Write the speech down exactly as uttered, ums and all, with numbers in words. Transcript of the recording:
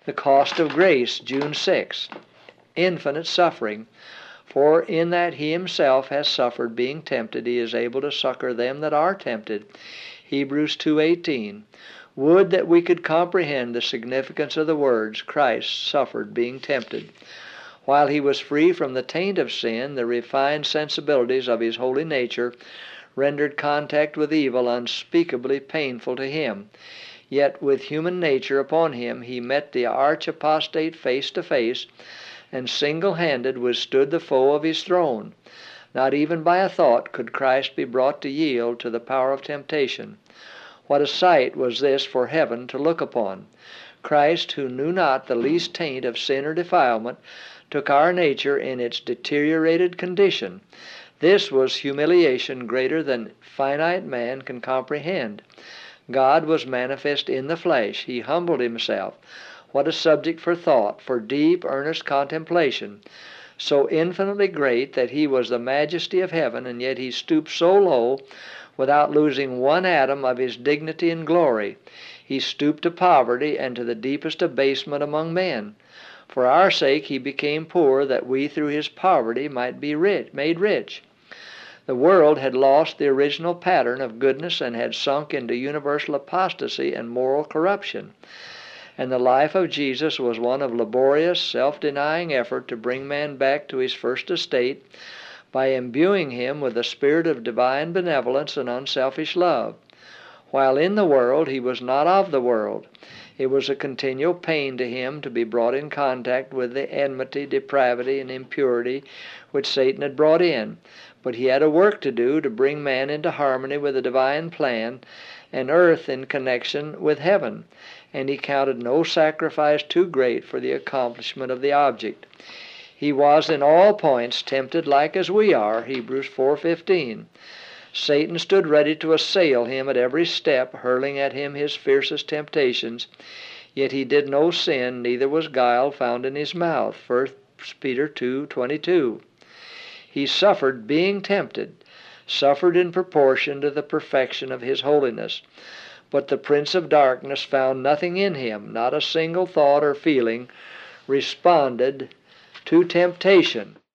The cost of grace, June sixth. Infinite suffering. For in that he himself has suffered being tempted, he is able to succor them that are tempted. Hebrews two eighteen. Would that we could comprehend the significance of the words, Christ suffered being tempted. While he was free from the taint of sin, the refined sensibilities of his holy nature rendered contact with evil unspeakably painful to him. Yet with human nature upon him, he met the arch apostate face to face, and single-handed withstood the foe of his throne. Not even by a thought could Christ be brought to yield to the power of temptation. What a sight was this for heaven to look upon! Christ, who knew not the least taint of sin or defilement, took our nature in its deteriorated condition. This was humiliation greater than finite man can comprehend. God was manifest in the flesh. He humbled himself. What a subject for thought, for deep, earnest contemplation. So infinitely great that he was the majesty of heaven, and yet he stooped so low without losing one atom of his dignity and glory. He stooped to poverty and to the deepest abasement among men. For our sake he became poor, that we through his poverty might be rich, made rich. The world had lost the original pattern of goodness and had sunk into universal apostasy and moral corruption. And the life of Jesus was one of laborious, self-denying effort to bring man back to his first estate by imbuing him with the spirit of divine benevolence and unselfish love. While in the world, he was not of the world. It was a continual pain to him to be brought in contact with the enmity, depravity, and impurity which Satan had brought in. But he had a work to do to bring man into harmony with the divine plan and earth in connection with heaven, and he counted no sacrifice too great for the accomplishment of the object. He was in all points tempted like as we are, Hebrews four fifteen. Satan stood ready to assail him at every step, hurling at him his fiercest temptations. Yet he did no sin, neither was guile found in his mouth, First Peter two twenty-two. He suffered being tempted, suffered in proportion to the perfection of his holiness. But the prince of darkness found nothing in him, not a single thought or feeling responded to temptation.